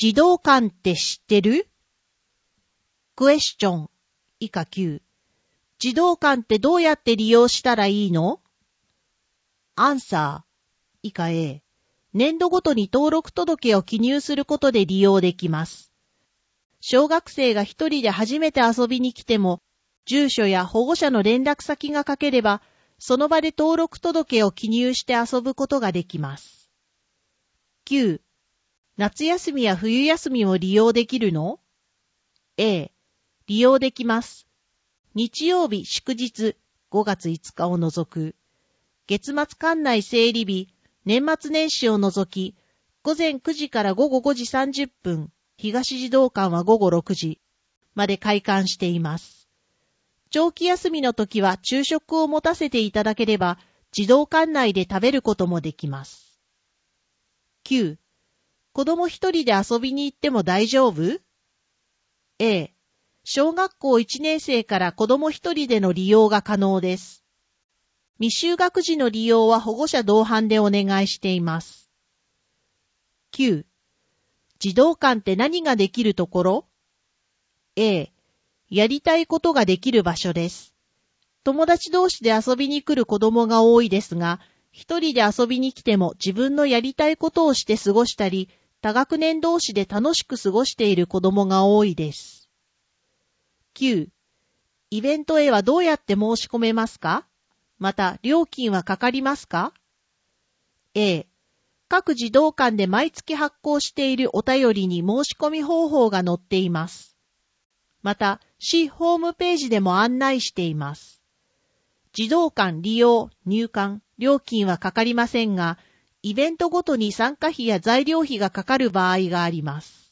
児童館って知ってる？クエスチョン以下9。児童館ってどうやって利用したらいいの？アンサー以下 A。年度ごとに登録届を記入することで利用できます。小学生が一人で初めて遊びに来ても、住所や保護者の連絡先が書ければ、その場で登録届を記入して遊ぶことができます。9. 夏休みや冬休みも利用できるの？ A. 利用できます。日曜日祝日5月5日を除く。月末管内整理日、年末年始を除き、午前9時から午後5時30分、東児童館は午後6時まで開館しています。長期休みの時は昼食を持たせていただければ、児童館内で食べることもできます。9. 子供一人で遊びに行っても大丈夫？ A. 小学校1年生から子供一人での利用が可能です。未就学児の利用は保護者同伴でお願いしています。9. 児童館って何ができるところ？ A. やりたいことができる場所です。友達同士で遊びに来る子供が多いですが、一人で遊びに来ても自分のやりたいことをして過ごしたり、多学年同士で楽しく過ごしている子供が多いです。9. イベントへはどうやって申し込めますか？また、料金はかかりますか？ A. 各児童館で毎月発行しているお便りに申し込み方法が載っています。また、市ホームページでも案内しています。児童館利用、入館、料金はかかりませんが、イベントごとに参加費や材料費がかかる場合があります。